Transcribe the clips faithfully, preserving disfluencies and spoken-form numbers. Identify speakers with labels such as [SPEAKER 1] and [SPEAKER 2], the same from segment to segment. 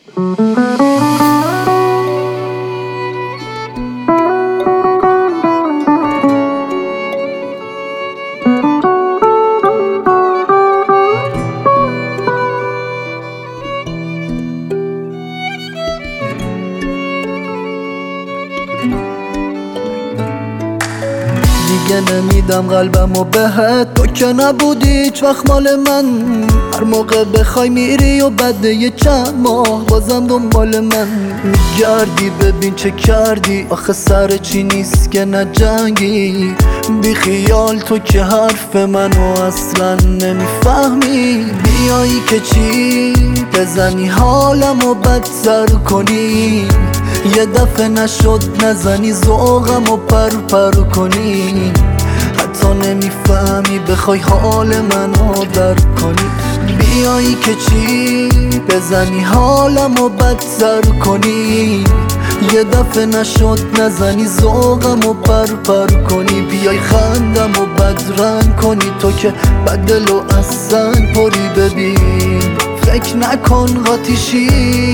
[SPEAKER 1] دیگه نمیدم قلبمو بهت، تو که نبودی هیچ وقت مال من. هر موقع بخوای میری و بعد یه چند ماه بازم دنبال من میگردی. ببین چه کردی، آخه سر چی نیست که نجنگی. بی خیال تو که حرف منو اصلا نمیفهمی. بیایی که چی بزنی حالمو بدتر کنی. یه دفعه نشد نزنی ذوقمو پر پر کنی. حتی نمیفهمی بخوای حال منو درک کنی. بیایی که چی بزنی حالمو بدتر کنی. یه دفعه نشد نزنی ذوقمو پر پر کنی. بیای خندمو بدرنگ کنی، تو که بدل و از سنگ پری. ببین فکر نکن قاطیشی.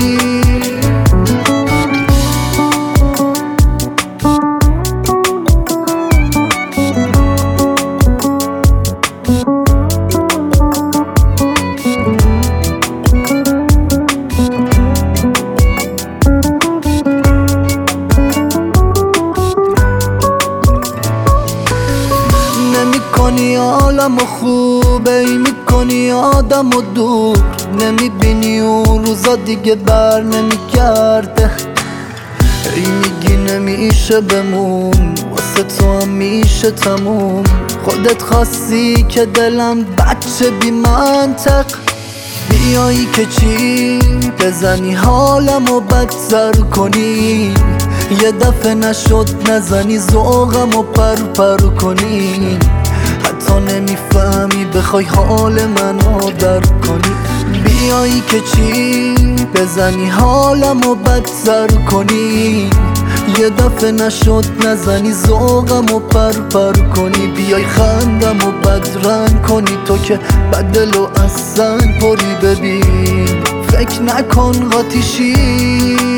[SPEAKER 1] نمی‌کنی عالمو خوبه ای، می‌کنی آدمو دور. نمی‌بینی اون روزا دیگه بر نمیگرده. ای میگی نمیشه بمون، واسه تو هم میشه تموم. خودت خواستی که دلم بچه بی منطق. بیایی که چی بزنی حالمو بدتر کنی. یه دفعه نشد نزنی ذوقمو پر پر کنی. حتی نمیفهمی بخوای حال منو درک کنی. بیایی که چی بزنی حالمو بدتر کنی. یه دفعه نشد نزنی ذوقمو پر پر کنی. بیای خندمو بدرنگ کنی، تو که بدل و از سنگ پری. ببین فکر نکن قاطیشی.